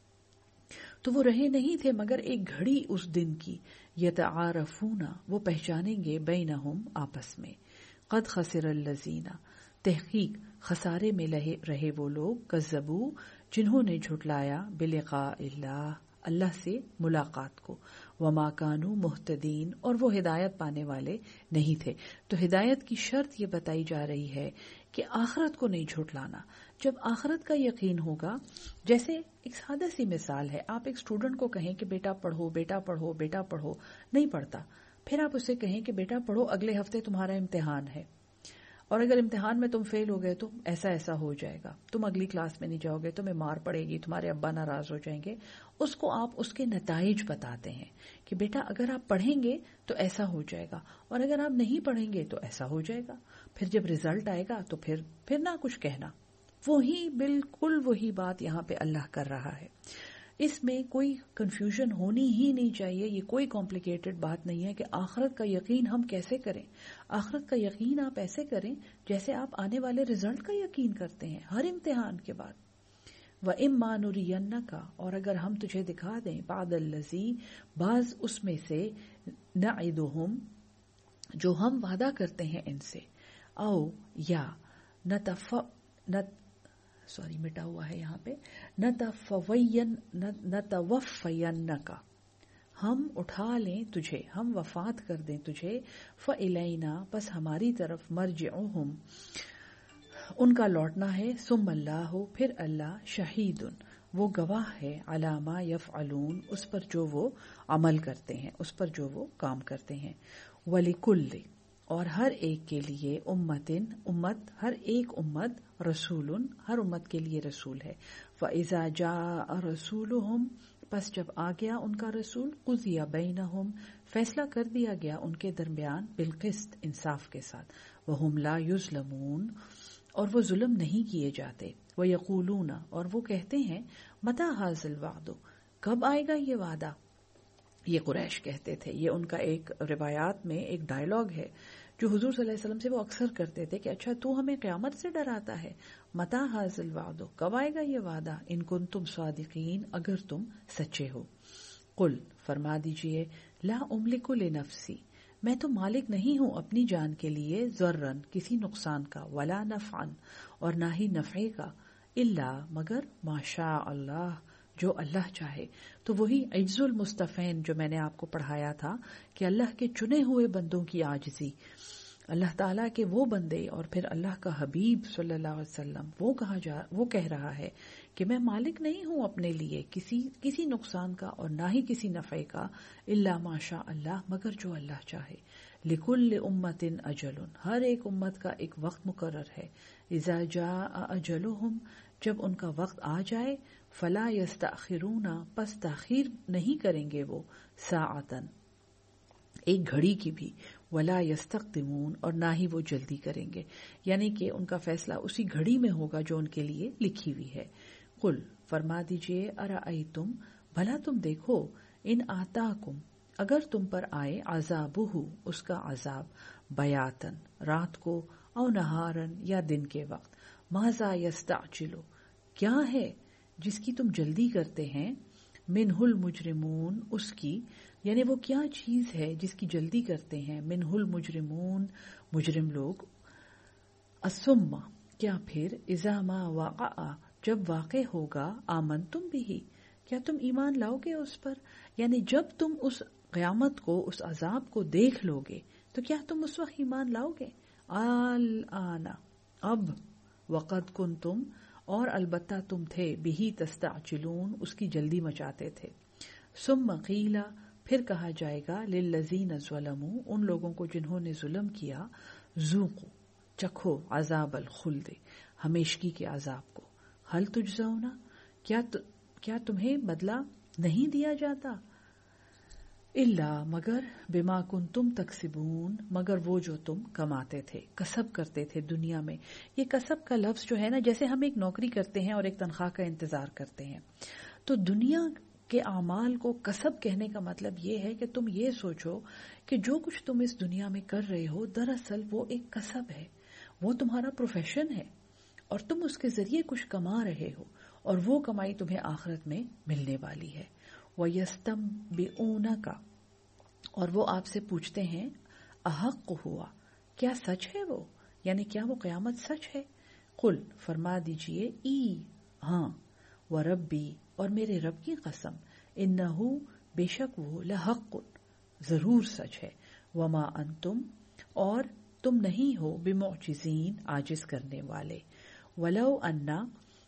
تو وہ رہے نہیں تھے مگر ایک گھڑی اس دن کی. یتعارفون، وہ پہچانیں گے، بینہم، آپس میں. قد خسر الذین، تحقیق خسارے میں رہے وہ لوگ، کذبوا، جنہوں نے جھٹلایا، بلقاء اللہ، اللہ سے ملاقات کو، وما کانوا مہتدین، اور وہ ہدایت پانے والے نہیں تھے. تو ہدایت کی شرط یہ بتائی جا رہی ہے کہ آخرت کو نہیں جھٹلانا. جب آخرت کا یقین ہوگا، جیسے ایک سادہ سی مثال ہے، آپ ایک اسٹوڈنٹ کو کہیں کہ بیٹا پڑھو، بیٹا پڑھو، بیٹا پڑھو، نہیں پڑھتا. پھر آپ اسے کہیں کہ بیٹا پڑھو، اگلے ہفتے تمہارا امتحان ہے، اور اگر امتحان میں تم فیل ہو گئے تو ایسا ایسا ہو جائے گا، تم اگلی کلاس میں نہیں جاؤ گے، تمہیں مار پڑے گی، تمہارے ابا ناراض ہو جائیں گے. اس کو آپ اس کے نتائج بتاتے ہیں کہ بیٹا اگر آپ پڑھیں گے تو ایسا ہو جائے گا، اور اگر آپ نہیں پڑھیں گے تو ایسا ہو جائے گا. پھر جب رزلٹ آئے گا تو پھر نہ کچھ کہنا. وہی بالکل وہی بات یہاں پہ اللہ کر رہا ہے. اس میں کوئی کنفیوژن ہونی ہی نہیں چاہیے. یہ کوئی کمپلیکیٹڈ بات نہیں ہے کہ آخرت کا یقین ہم کیسے کریں. آخرت کا یقین آپ ایسے کریں جیسے آپ آنے والے رزلٹ کا یقین کرتے ہیں ہر امتحان کے بعد. وَإِمَّا نُرِيَنَّكَ، اور اگر ہم تجھے دکھا دیں، بعض الذی، بعض اس میں سے، نعدہم، جو ہم وعدہ کرتے ہیں ان سے، او یا مٹا ہوا ہے یہاں پہ، نتوفینک، ہم اٹھا لیں تجھے، ہم وفات کر دیں تجھے، فإلینا، پس ہماری طرف، مرجعہم، ان کا لوٹنا ہے، ثم اللہ، پھر اللہ، شہید، وہ گواہ ہے، علی ما یفعلون، اس پر جو وہ عمل کرتے ہیں، اس پر جو وہ کام کرتے ہیں. وَلِكُلِّ، اور ہر ایک کے لیے، امت، ہر ایک امت، رسول، ہر امت کے لیے رسول ہے. فَإِذَا جَاءَ رَسُولُهُمْ، پس جب آ گیا ان کا رسول، قُضِیَ بَيْنَهُمْ، فیصلہ کر دیا گیا ان کے درمیان، بالقسط، انصاف کے ساتھ. وَهُمْ لَا يُظْلَمُونَ، اور وہ ظلم نہیں کیے جاتے. وَيَقُولُونَ، اور وہ کہتے ہیں، مَتَى هَٰذَا الْوَعْدُ، کب آئے گا یہ وعدہ. یہ قریش کہتے تھے. یہ ان کا ایک روایات میں ایک ڈائلاگ ہے جو حضور صلی اللہ علیہ وسلم سے وہ اکثر کرتے تھے کہ اچھا تو ہمیں قیامت سے ڈراتا ہے، متی ھذا الوعد، کب آئے گا یہ وعدہ، ان کنتم صادقین، اگر تم سچے ہو. قل، فرما دیجئے، لا املک لنفسی، میں تو مالک نہیں ہوں اپنی جان کے لیے، ضررن، کسی نقصان کا، ولا نفعن، اور نہ ہی نفع کا، الا، مگر، ما شاء اللہ، جو اللہ چاہے. تو وہی عجز المستفین جو میں نے آپ کو پڑھایا تھا کہ اللہ کے چنے ہوئے بندوں کی عاجزی، اللہ تعالیٰ کے وہ بندے اور پھر اللہ کا حبیب صلی اللہ علیہ وسلم، وہ کہہ رہا ہے کہ میں مالک نہیں ہوں اپنے لیے کسی نقصان کا اور نہ ہی کسی نفع کا، الا ما شاء اللہ، مگر جو اللہ چاہے. لکل امت اجل، ہر ایک امت کا ایک وقت مقرر ہے. اذا جاء اجلہم، جب ان کا وقت آ جائے، فلا یستأخرون، پس تاخیر نہیں کریں گے وہ، ساعتن، ایک گھڑی کی بھی، ولا یستقدمون، اور نہ ہی وہ جلدی کریں گے. یعنی کہ ان کا فیصلہ اسی گھڑی میں ہوگا جو ان کے لیے لکھی ہوئی ہے. قل، فرما دیجئے، ارأیتم، بھلا تم دیکھو، ان آتاکم، اگر تم پر آئے، عذابہ، اس کا عذاب، بیاتن، رات کو، او نہارن، یا دن کے وقت، ماذا یستعجل، کیا ہے جس کی تم جلدی کرتے ہیں، منہ المجرمون، اس کی یعنی وہ کیا چیز ہے جس کی جلدی کرتے ہیں، منہ المجرمون مجرم لوگ، الثم کیا پھر، اذا ما وقع جب واقع ہوگا، آمنتم بھی کیا تم ایمان لاؤ گے اس پر، یعنی جب تم اس قیامت کو، اس عذاب کو دیکھ لو گے تو کیا تم اس وقت ایمان لاؤ گے؟ الآن اب، وقد کنتم اور البتہ تم تھے، بہی تستعجلون اس کی جلدی مچاتے تھے، ثم قیل پھر کہا جائے گا، للذین ظلموا ان لوگوں کو جنہوں نے ظلم کیا، ذوقوا چکھو عذاب الخلد ہمیشگی کے عذاب کو، هل تجزون کیا تمہیں بدلہ نہیں دیا جاتا، الا مگر، بما کنتم تکسبون مگر وہ جو تم کماتے تھے، کسب کرتے تھے دنیا میں۔ یہ کسب کا لفظ جو ہے نا، جیسے ہم ایک نوکری کرتے ہیں اور ایک تنخواہ کا انتظار کرتے ہیں، تو دنیا کے اعمال کو کسب کہنے کا مطلب یہ ہے کہ تم یہ سوچو کہ جو کچھ تم اس دنیا میں کر رہے ہو دراصل وہ ایک کسب ہے، وہ تمہارا پروفیشن ہے اور تم اس کے ذریعے کچھ کما رہے ہو اور وہ کمائی تمہیں آخرت میں ملنے والی ہے۔ وَيَسْتَنْبِئُونَكَ اور وہ آپ سے پوچھتے ہیں، احق ہوا کیا سچ ہے وہ، یعنی کیا وہ قیامت سچ ہے، قل فرما دیجئے، ای ہاں، وربی اور میرے رب کی قسم، انہو بے شک وہ، لحق ضرور سچ ہے، وما انتم اور تم نہیں ہو، بمعجزین عاجز کرنے والے، ولو انا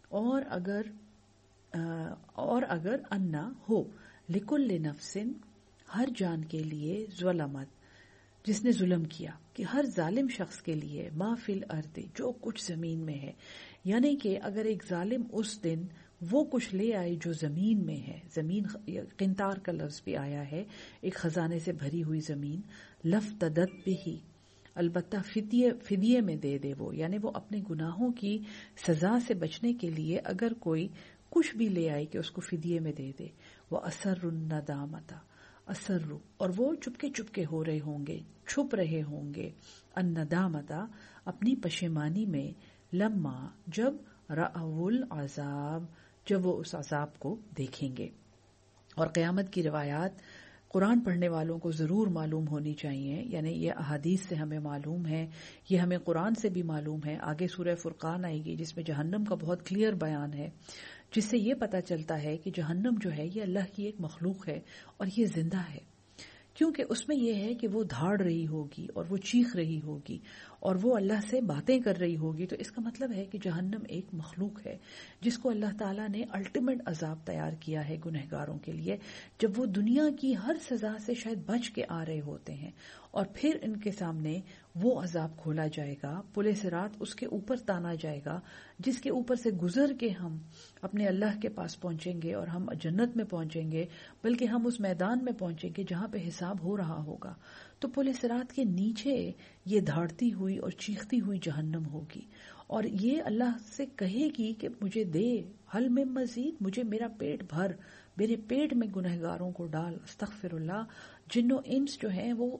اور اگر انا ہو، لکل نفس ہر جان کے لیے، ظلمت جس نے ظلم کیا، کہ ہر ظالم شخص کے لیے، ما فی الارض جو کچھ زمین میں ہے، یعنی کہ اگر ایک ظالم اس دن وہ کچھ لے آئے جو زمین میں ہے، زمین قنطار کا لفظ بھی آیا ہے، ایک خزانے سے بھری ہوئی زمین، لفتدت بہ البتہ فدیے میں دے دے وہ، یعنی وہ اپنے گناہوں کی سزا سے بچنے کے لیے اگر کوئی کچھ بھی لے آئے کہ اس کو فدیے میں دے دے، وہ اسر الندامت اسر اور وہ چپکے چپکے ہو رہے ہوں گے، چھپ رہے ہوں گے، الندامت اپنی پشیمانی میں، لما جب رأوا العذاب جب وہ اس عذاب کو دیکھیں گے۔ اور قیامت کی روایات قرآن پڑھنے والوں کو ضرور معلوم ہونی چاہیے، یعنی یہ احادیث سے ہمیں معلوم ہے، یہ ہمیں قرآن سے بھی معلوم ہے، آگے سورہ فرقان آئے گی جس میں جہنم کا بہت کلیئر بیان ہے، جس سے یہ پتہ چلتا ہے کہ جہنم جو ہے یہ اللہ کی ایک مخلوق ہے اور یہ زندہ ہے، کیونکہ اس میں یہ ہے کہ وہ دھاڑ رہی ہوگی اور وہ چیخ رہی ہوگی اور وہ اللہ سے باتیں کر رہی ہوگی، تو اس کا مطلب ہے کہ جہنم ایک مخلوق ہے جس کو اللہ تعالیٰ نے الٹیمیٹ عذاب تیار کیا ہے گنہگاروں کے لیے، جب وہ دنیا کی ہر سزا سے شاید بچ کے آ رہے ہوتے ہیں اور پھر ان کے سامنے وہ عذاب کھولا جائے گا، پل صراط اس کے اوپر تانا جائے گا جس کے اوپر سے گزر کے ہم اپنے اللہ کے پاس پہنچیں گے اور ہم جنت میں پہنچیں گے، بلکہ ہم اس میدان میں پہنچیں گے جہاں پہ حساب ہو رہا ہوگا۔ تو پل صراط کے نیچے یہ دھاڑتی ہوئی اور چیختی ہوئی جہنم ہوگی اور یہ اللہ سے کہے گی کہ مجھے دے، حل میں مزید، مجھے میرا پیٹ بھر، میرے پیٹ میں گنہگاروں کو ڈال، استغفر اللہ۔ جن و انس جو ہیں وہ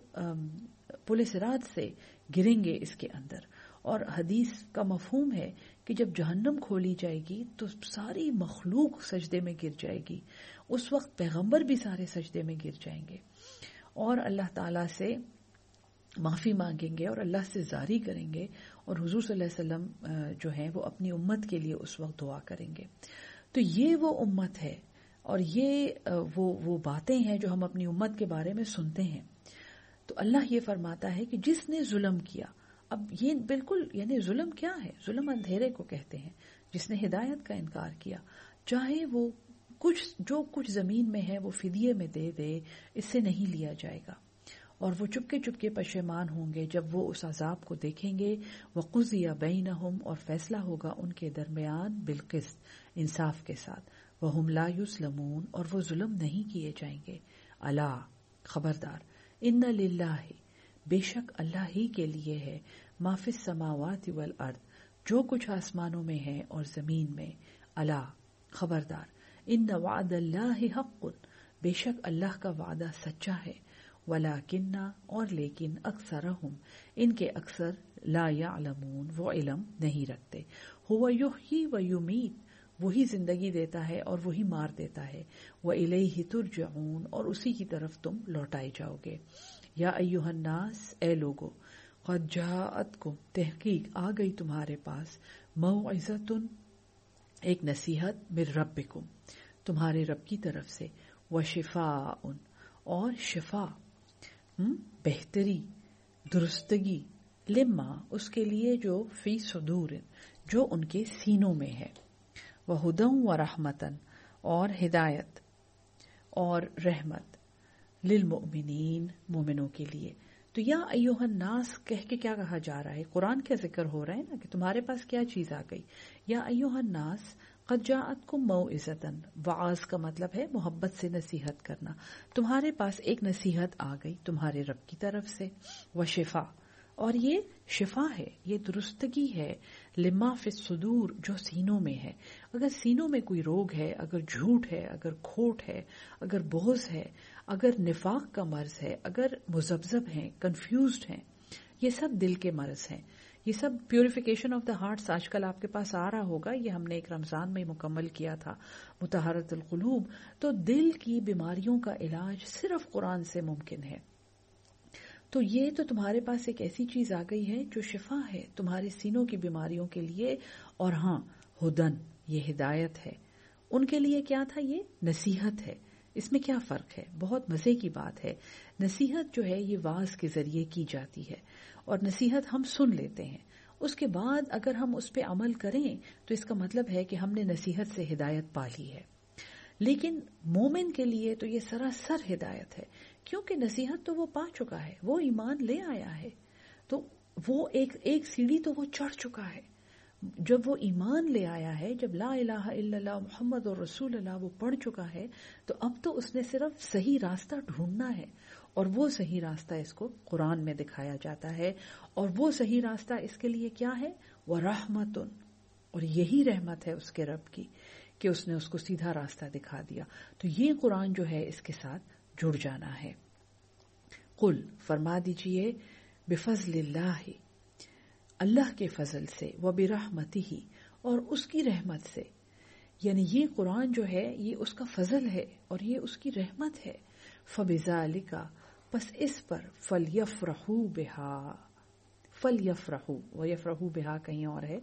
پل صراط سے گریں گے اس کے اندر، اور حدیث کا مفہوم ہے کہ جب جہنم کھولی جائے گی تو ساری مخلوق سجدے میں گر جائے گی، اس وقت پیغمبر بھی سارے سجدے میں گر جائیں گے اور اللہ تعالیٰ سے معافی مانگیں گے اور اللہ سے زاری کریں گے، اور حضور صلی اللہ علیہ وسلم جو ہیں وہ اپنی امت کے لیے اس وقت دعا کریں گے۔ تو یہ وہ امت ہے اور یہ وہ باتیں ہیں جو ہم اپنی امت کے بارے میں سنتے ہیں۔ تو اللہ یہ فرماتا ہے کہ جس نے ظلم کیا، اب یہ بالکل یعنی ظلم کیا ہے؟ ظلم اندھیرے کو کہتے ہیں، جس نے ہدایت کا انکار کیا، چاہے وہ جو کچھ زمین میں ہے وہ فدیے میں دے دے، اس سے نہیں لیا جائے گا، اور وہ چپکے چپکے پشیمان ہوں گے جب وہ اس عذاب کو دیکھیں گے۔ وَقُضِيَ بَيْنَهُمْ اور فیصلہ ہوگا ان کے درمیان، بالقسط انصاف کے ساتھ، وَهُمْ لَا يُظْلَمُونَ اور وہ ظلم نہیں کیے جائیں گے۔ الا خبردار، ان للہ بے شک اللہ ہی کے لیے ہے، ما فی السماوات والارض جو کچھ آسمانوں میں ہے اور زمین میں، الا خبردار، ان وعد اللہ حق بے شک اللہ کا وعدہ سچا ہے، ولیکن اور لیکن اکثرہم ان کے اکثر لا یعلمون وہ علم نہیں رکھتے۔ ہوا یحیی و یمیت وہی زندگی دیتا ہے اور وہی مار دیتا ہے. وَإِلَيْهِ تُرْجَعُونَ اور اسی کی طرف تم لوٹائے جاؤ گے. یا ایھا الناس اے لوگو، قد جاءتکم تحقیق آ گئی تمہارے پاس، موعظۃ ایک نصیحت، من ربکم تمہارے رب کی طرف سے، وشفاء اور شفا، بہتری، درستگی، لما اس کے لیے جو فی صدور جو ان کے سینوں میں ہے، وہدی ورحمتن اور ہدایت اور رحمت، للمؤمنین مومنوں کے لیے. تو یا ایھا الناس کہہ کے کیا کہا جا رہا ہے؟ قرآن کا ذکر ہو رہا ہے نا کہ تمہارے پاس کیا چیز آ گئی. یا ایھا الناس قد جاءتکم موعظۃ، وعظ کا مطلب ہے محبت سے نصیحت کرنا. تمہارے پاس ایک نصیحت آ گئی تمہارے رب کی طرف سے، وشفا اور یہ شفا ہے، یہ درستگی ہے، لما فی الصدور جو سینوں میں ہے. اگر سینوں میں کوئی روگ ہے، اگر جھوٹ ہے، اگر کھوٹ ہے، اگر بغض ہے، اگر نفاق کا مرض ہے، اگر مذبذب ہیں، کنفیوزڈ ہیں، یہ سب دل کے مرض ہیں. یہ سب پیوریفیکیشن آف دا ہارٹس آج کل آپ کے پاس آ رہا ہوگا، یہ ہم نے ایک رمضان میں مکمل کیا تھا، مطہرۃ القلوب. تو دل کی بیماریوں کا علاج صرف قرآن سے ممکن ہے. تو یہ تو تمہارے پاس ایک ایسی چیز آ گئی ہے جو شفا ہے تمہارے سینوں کی بیماریوں کے لیے. اور ہاں، ہدن یہ ہدایت ہے. ان کے لیے کیا تھا؟ یہ نصیحت ہے. اس میں کیا فرق ہے؟ بہت مزے کی بات ہے. نصیحت جو ہے یہ واعظ کے ذریعے کی جاتی ہے، اور نصیحت ہم سن لیتے ہیں، اس کے بعد اگر ہم اس پہ عمل کریں تو اس کا مطلب ہے کہ ہم نے نصیحت سے ہدایت پا لی ہے. لیکن مومن کے لیے تو یہ سراسر ہدایت ہے، کیونکہ نصیحت تو وہ پا چکا ہے، وہ ایمان لے آیا ہے. تو وہ ایک سیڑھی تو وہ چڑھ چکا ہے. جب وہ ایمان لے آیا ہے، جب لا الہ الا اللہ محمد اور رسول اللہ وہ پڑھ چکا ہے، تو اب تو اس نے صرف صحیح راستہ ڈھونڈنا ہے، اور وہ صحیح راستہ اس کو قرآن میں دکھایا جاتا ہے. اور وہ صحیح راستہ اس کے لیے کیا ہے؟ وَرَحْمَةٌ اور یہی رحمت ہے اس کے رب کی کہ اس نے اس کو سیدھا راستہ دکھا دیا. تو یہ قرآن جو ہے اس کے ساتھ جڑ جانا ہے. قل فرما دیجئے، بفضل اللہ اللہ کے فضل سے، وبرحمتہ اور اس کی رحمت سے. یعنی یہ قرآن جو ہے یہ اس کا فضل ہے اور یہ اس کی رحمت ہے. فبذالک پس اس پر، فلیفرحوا بہا، فلیفرحوا ویفرحوا بہا کہیں اور ہے.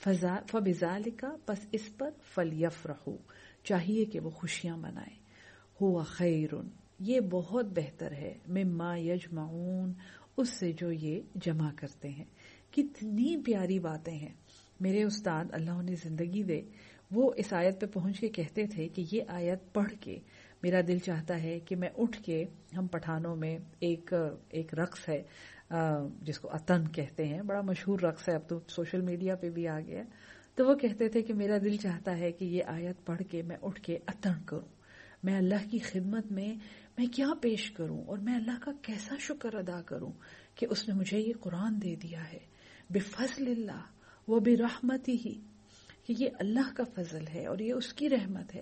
فبذالک پس اس پر، فلیفرحوا چاہیے کہ وہ خوشیاں منائیں. ہوا خیر یہ بہت بہتر ہے، مما یجمعون اس سے جو یہ جمع کرتے ہیں. کتنی پیاری باتیں ہیں. میرے استاد اللہ انہیں زندگی دے، وہ اس آیت پہ پہنچ کے کہتے تھے کہ یہ آیت پڑھ کے میرا دل چاہتا ہے کہ میں اٹھ کے، ہم پٹھانوں میں ایک رقص ہے جس کو اتن کہتے ہیں، بڑا مشہور رقص ہے، اب تو سوشل میڈیا پہ بھی آ گیا. تو وہ کہتے تھے کہ میرا دل چاہتا ہے کہ یہ آیت پڑھ کے میں اٹھ کے اتن کروں، میں اللہ کی خدمت میں کیا پیش کروں، اور میں اللہ کا کیسا شکر ادا کروں کہ اس نے مجھے یہ قرآن دے دیا ہے. بفضل اللہ وبرحمتہ کہ یہ اللہ کا فضل ہے اور یہ اس کی رحمت ہے.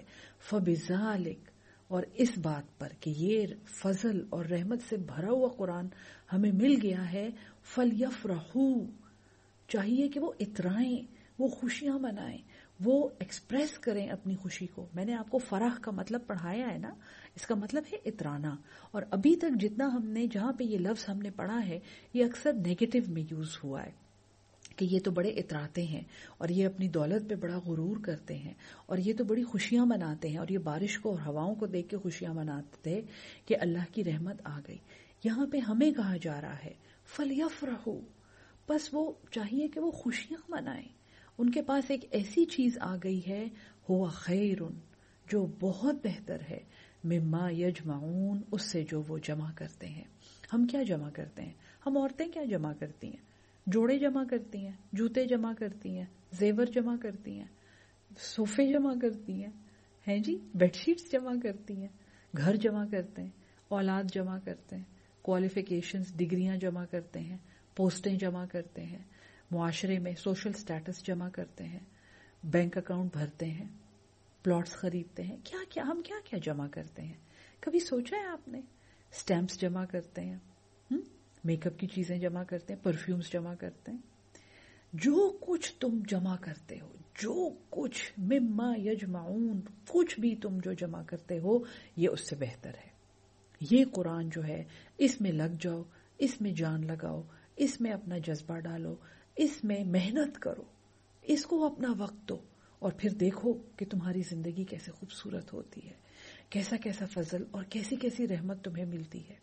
فبذالک اور اس بات پر کہ یہ فضل اور رحمت سے بھرا ہوا قرآن ہمیں مل گیا ہے، فلیفرحوا چاہیے کہ وہ اترائیں، وہ خوشیاں منائیں، وہ ایکسپریس کریں اپنی خوشی کو. میں نے آپ کو فرح کا مطلب پڑھایا ہے نا، اس کا مطلب ہے اترانا. اور ابھی تک جتنا ہم نے جہاں پہ یہ لفظ ہم نے پڑھا ہے یہ اکثر نیگیٹو میں یوز ہوا ہے کہ یہ تو بڑے اتراتے ہیں اور یہ اپنی دولت پہ بڑا غرور کرتے ہیں اور یہ تو بڑی خوشیاں مناتے ہیں اور یہ بارش کو اور ہواؤں کو دیکھ کے خوشیاں مناتے تھے کہ اللہ کی رحمت آ گئی. یہاں پہ ہمیں کہا جا رہا ہے فلیفرحوا، بس وہ چاہیے کہ وہ خوشیاں منائیں. ان کے پاس ایک ایسی چیز آ گئی ہے، ہوا خیر جو بہت بہتر ہے، مما یجمعون اس سے جو وہ جمع کرتے ہیں. ہم کیا جمع کرتے ہیں؟ ہم عورتیں کیا جمع کرتی ہیں؟ جوڑے جمع کرتی ہیں، جوتے جمع کرتی ہیں، زیور جمع کرتی ہیں، صوفے جمع کرتی ہیں جی، بیڈ شیٹس جمع کرتی ہیں، گھر جمع کرتے ہیں، اولاد جمع کرتے ہیں، کوالیفیکیشنز ڈگریاں جمع کرتے ہیں، پوسٹیں جمع کرتے ہیں، معاشرے میں سوشل سٹیٹس جمع کرتے ہیں، بینک اکاؤنٹ بھرتے ہیں، پلاٹس خریدتے ہیں. کیا کیا ہم کیا کیا جمع کرتے ہیں؟ کبھی سوچا ہے آپ نے؟ سٹیمپس جمع کرتے ہیں، میک اپ کی چیزیں جمع کرتے ہیں، پرفیومز جمع کرتے ہیں. جو کچھ تم جمع کرتے ہو، جو کچھ مما یجمعون، کچھ بھی تم جو جمع کرتے ہو یہ اس سے بہتر ہے. یہ قرآن جو ہے اس میں لگ جاؤ، اس میں جان لگاؤ، اس میں اپنا جذبہ ڈالو، اس میں محنت کرو، اس کو اپنا وقت دو، اور پھر دیکھو کہ تمہاری زندگی کیسے خوبصورت ہوتی ہے، کیسا کیسا فضل اور کیسی کیسی رحمت تمہیں ملتی ہے.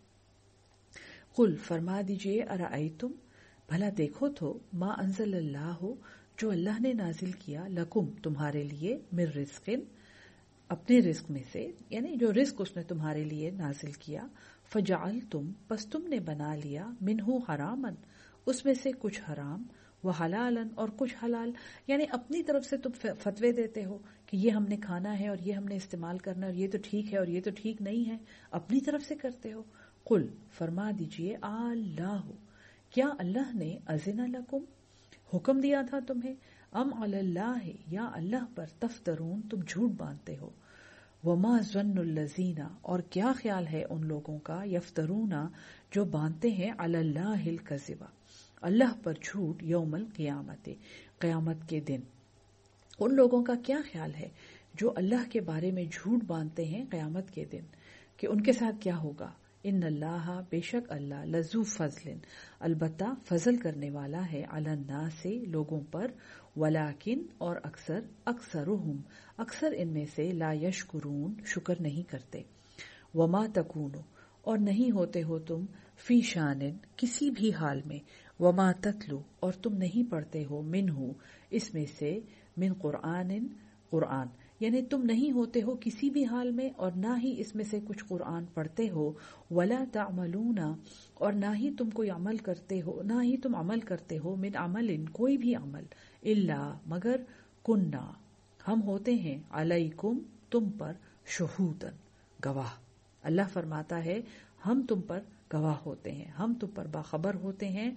قل فرما دیجئے ارائیتم بھلا دیکھو تو ما انزل اللہ جو اللہ نے نازل کیا لکم تمہارے لیے من رزق اپنے رزق میں سے، یعنی جو رزق اس نے تمہارے لیے نازل کیا، فجعلتم پس تم نے بنا لیا منہ حرامن اس میں سے کچھ حرام، وحلالن اور کچھ حلال، یعنی اپنی طرف سے تم فتوے دیتے ہو کہ یہ ہم نے کھانا ہے اور یہ ہم نے استعمال کرنا ہے اور یہ تو ٹھیک ہے اور یہ تو ٹھیک نہیں ہے، اپنی طرف سے کرتے ہو. قل فرما دیجئے اللہ کیا اللہ نے اذن لکم حکم دیا تھا تمہیں، ام علی اللہ یا اللہ پر تفترون تم جھوٹ باندھتے ہو. وما ظن الذین اور کیا خیال ہے ان لوگوں کا، یفترون جو باندھتے ہیں، علی اللہ الکذب اللہ پر جھوٹ، یوم القیامت قیامت کے دن. ان لوگوں کا کیا خیال ہے جو اللہ کے بارے میں جھوٹ باندھتے ہیں قیامت کے دن کہ ان کے ساتھ کیا ہوگا. ان اللہ بے شک اللہ لذو فضل البتہ فضل کرنے والا ہے، علی الناس سے لوگوں پر، ولیکن اور اکثرهم اکثر ان میں سے لا یشکرون شکر نہیں کرتے. وما تکون اور نہیں ہوتے ہو تم فی شان کسی بھی حال میں، وما تتلو اور تم نہیں پڑھتے ہو منہ اس میں سے، من قرآن قرآن یعنی تم نہیں ہوتے ہو کسی بھی حال میں اور نہ ہی اس میں سے کچھ قرآن پڑھتے ہو، ولا تعملون اور نہ ہی تم کوئی عمل کرتے ہو، نہ ہی تم عمل کرتے ہو، من عمل کوئی بھی عمل، الا مگر کننا ہم ہوتے ہیں، علیکم تم پر، شہودن گواہ. اللہ فرماتا ہے ہم تم پر گواہ ہوتے ہیں، ہم تم پر باخبر ہوتے ہیں.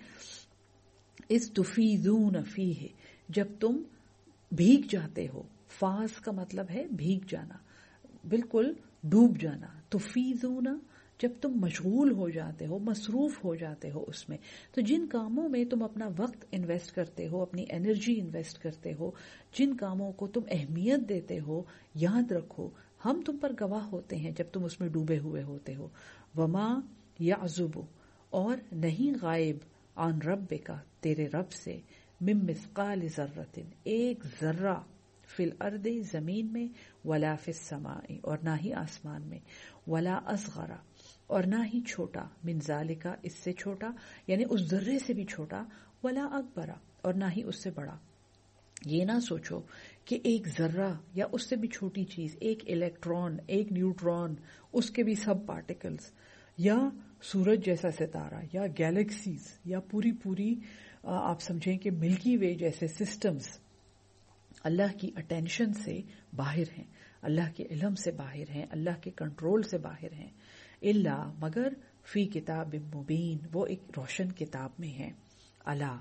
اس تفیضون فیہ جب تم بھیگ جاتے ہو، فاز کا مطلب ہے بھیگ جانا، بالکل ڈوب جانا. تفیضون جب تم مشغول ہو جاتے ہو، مصروف ہو جاتے ہو اس میں. تو جن کاموں میں تم اپنا وقت انویسٹ کرتے ہو، اپنی انرجی انویسٹ کرتے ہو، جن کاموں کو تم اہمیت دیتے ہو، یاد رکھو ہم تم پر گواہ ہوتے ہیں جب تم اس میں ڈوبے ہوئے ہوتے ہو. وما یعزب اور نہیں غائب، عن ربک تیرے رب سے، من مثقال ذرۃ ایک ذرہ، فی الارض زمین میں، ولا فی السماء اور نہ ہی آسمان میں، ولا اصغر اور نہ ہی چھوٹا، من ذالک اس سے چھوٹا یعنی اس ذرے سے بھی چھوٹا، ولا اکبر اور نہ ہی اس سے بڑا. یہ نہ سوچو کہ ایک ذرہ یا اس سے بھی چھوٹی چیز، ایک الیکٹران، ایک نیوٹران، اس کے بھی سب پارٹیکلز، یا سورج جیسا ستارہ، یا گیلیکسیز، یا پوری آپ سمجھیں کہ ملکی وے جیسے سسٹمز اللہ کی اٹینشن سے باہر ہیں، اللہ کے علم سے باہر ہیں، اللہ کے کنٹرول سے باہر ہیں. الا مگر فی کتاب مبین وہ ایک روشن کتاب میں ہیں. الا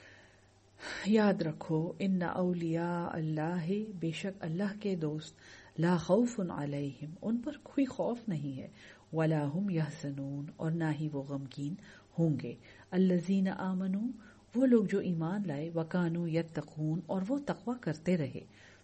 یاد رکھو، ان اولیاء اللہ بے شک اللہ کے دوست، لا خوف علیہم ان پر کوئی خوف نہیں ہے، ولا هم یحزنون اور نہ ہی وہ غمگین ہوں گے. الذین آمنوا وہ لوگ جو ایمان لائے، وکانوا یتقون اور وہ تقوی کرتے رہے.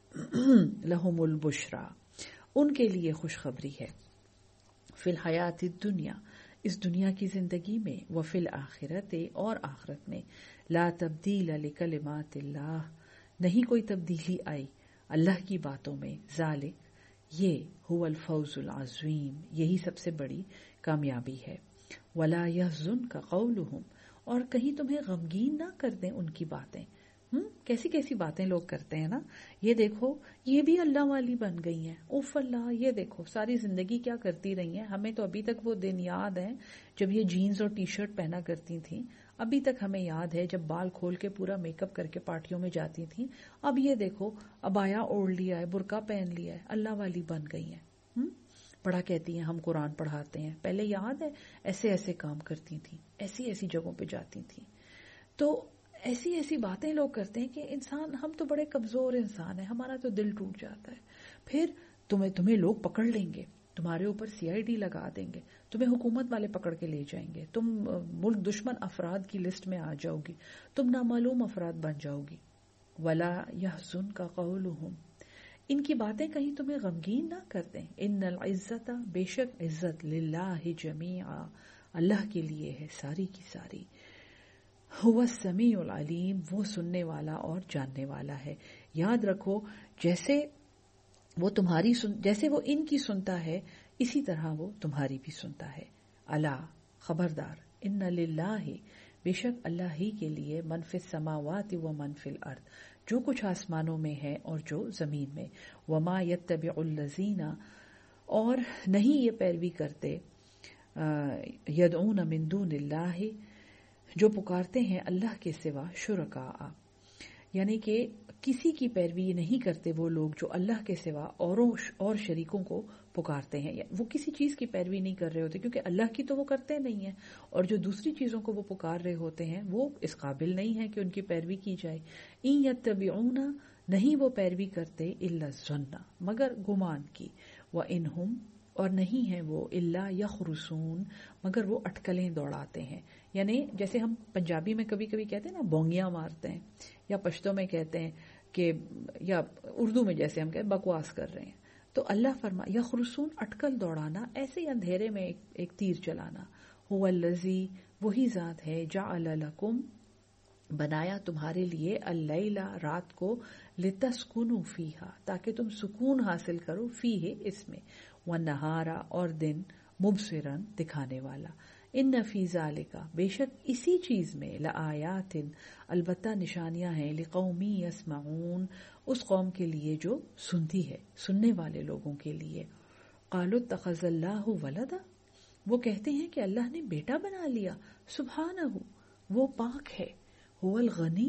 لہم البشرا ان کے لیے خوشخبری ہے، فی الحیات الدنیا اس دنیا کی زندگی میں، وفی الآخرت اور آخرت میں. لا تبدیل لکلمات اللہ نہیں کوئی تبدیلی آئی اللہ کی باتوں میں. ذالک یہ، هو الفوز العظیم یہی سب سے بڑی کامیابی ہے. ولا یحزنک قولہم اور کہیں تمہیں غمگین نہ کر دیں ان کی باتیں. کیسی کیسی باتیں لوگ کرتے ہیں نا، یہ دیکھو یہ بھی اللہ والی بن گئی ہیں، اوف اللہ یہ دیکھو ساری زندگی کیا کرتی رہی ہیں. ہمیں تو ابھی تک وہ دن یاد ہیں جب یہ جینز اور ٹی شرٹ پہنا کرتی تھیں، ابھی تک ہمیں یاد ہے جب بال کھول کے پورا میک اپ کر کے پارٹیوں میں جاتی تھیں. اب یہ دیکھو عبایا اوڑھ لیا ہے، برقع پہن لیا ہے، اللہ والی بن گئی ہیں. بڑا کہتی ہیں ہم قرآن پڑھاتے ہیں، پہلے یاد ہے ایسے ایسے کام کرتی تھیں، ایسی ایسی جگہوں پہ جاتی تھیں. تو ایسی ایسی باتیں لوگ کرتے ہیں کہ انسان، ہم تو بڑے کمزور انسان ہیں، ہمارا تو دل ٹوٹ جاتا ہے. پھر تمہیں لوگ پکڑ لیں گے، تمہارے اوپر CID لگا دیں گے، تمہیں حکومت والے پکڑ کے لے جائیں گے، تم ملک دشمن افراد کی لسٹ میں آ جاؤ گی، تم نامعلوم افراد بن جاؤ گی. ولا یحزنک قولہم، ان کی باتیں کہیں تمہیں غمگین نہ کر دیں. ان العزت، بے شک عزت، للہ جمیعا، اللہ کے لیے ہے ساری کی ساری. هو السمیع العلیم، وہ سننے والا اور جاننے والا ہے. یاد رکھو جیسے وہ جیسے وہ ان کی سنتا ہے اسی طرح وہ تمہاری بھی سنتا ہے. الا، خبردار، ان للہ، بے شک اللہ ہی کے لیے، من فی السماوات و من فی الارض، جو کچھ آسمانوں میں ہے اور جو زمین میں. وما یتبع الذین، اور نہیں یہ پیروی کرتے، یدعون من دون اللہ، جو پکارتے ہیں اللہ کے سوا، شرکاء، یعنی کہ کسی کی پیروی نہیں کرتے وہ لوگ جو اللہ کے سوا اور شریکوں کو پکارتے ہیں. وہ کسی چیز کی پیروی نہیں کر رہے ہوتے کیونکہ اللہ کی تو وہ کرتے نہیں ہیں، اور جو دوسری چیزوں کو وہ پکار رہے ہوتے ہیں وہ اس قابل نہیں ہے کہ ان کی پیروی کی جائے. ان یتبعون، نہیں وہ پیروی کرتے، الا الظن، مگر گمان کی. وانہم، اور نہیں ہیں وہ، الا یخرصون، مگر وہ اٹکلیں دوڑاتے ہیں. یعنی جیسے ہم پنجابی میں کبھی کبھی کہتے ہیں نا بونگیاں مارتے ہیں، یا پشتو میں کہتے ہیں کہ، یا اردو میں جیسے ہم کہتے ہیں بکواس کر رہے ہیں. تو اللہ فرما یخرصون، اٹکل دوڑانا، ایسے ہی اندھیرے میں ایک تیر چلانا. هو الذی، وہی ذات ہے، جعل لکم، بنایا تمہارے لیے، اللیل، رات کو، لتسکنوا فیہا، تاکہ تم سکون حاصل کرو، فیہ، اس میں، والنہار، اور دن، مبصرا، دکھانے والا. ان فی ذالک، بے شک اسی چیز میں، لآیات، البتہ نشانیاں ہیں، لقوم یسمعون، اس قوم کے لیے جو سنتی ہے، سننے والے لوگوں کے لیے. قالوا اتخذ اللہ ولدا، وہ کہتے ہیں کہ اللہ نے بیٹا بنا لیا. سبحانہ، وہ پاک ہے. هو الغنی،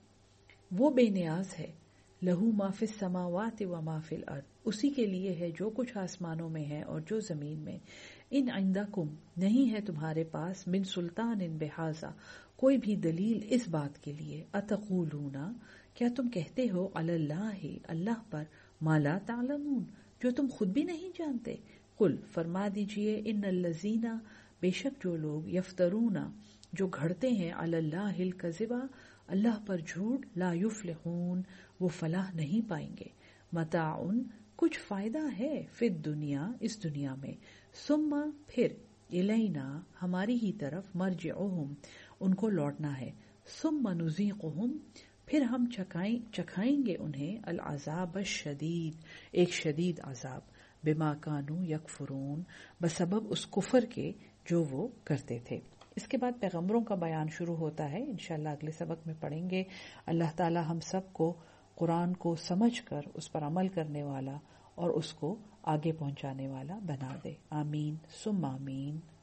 وہ بے نیاز ہے. لہو ما فی السماوات و ما فی الارض، اسی کے لیے ہے جو کچھ آسمانوں میں ہے اور جو زمین میں. ان عندکم، نہیں ہے تمہارے پاس، من سلطان بہذا، کوئی بھی دلیل اس بات کے لیے. اتقولون، کیا تم کہتے ہو، علی اللہ، اللہ پر، ما لا تعلمون، جو تم خود بھی نہیں جانتے. قل، فرما دیجئے، ان الذین، بے شک جو لوگ، یفترون، جو گھڑتے ہیں، علی اللہ الکذب، اللہ پر جھوٹ، لا یفلحون، وہ فلاح نہیں پائیں گے. متاع، کچھ فائدہ ہے، فی الدنیا، اس دنیا میں، ثم، پھر، الینا، ہماری ہی طرف، مرجعہم، ان کو لوٹنا ہے. ثم نذیقہم، پھر ہم چکھائیں گے انہیں، العذاب الشدید، ایک شدید عذاب، بما کانوا یکفرون، بسبب اس کفر کے جو وہ کرتے تھے. اس کے بعد پیغمبروں کا بیان شروع ہوتا ہے، انشاءاللہ اگلے سبق میں پڑھیں گے. اللہ تعالی ہم سب کو قرآن کو سمجھ کر اس پر عمل کرنے والا اور اس کو آگے پہنچانے والا بنا دے. آمین ثم آمین.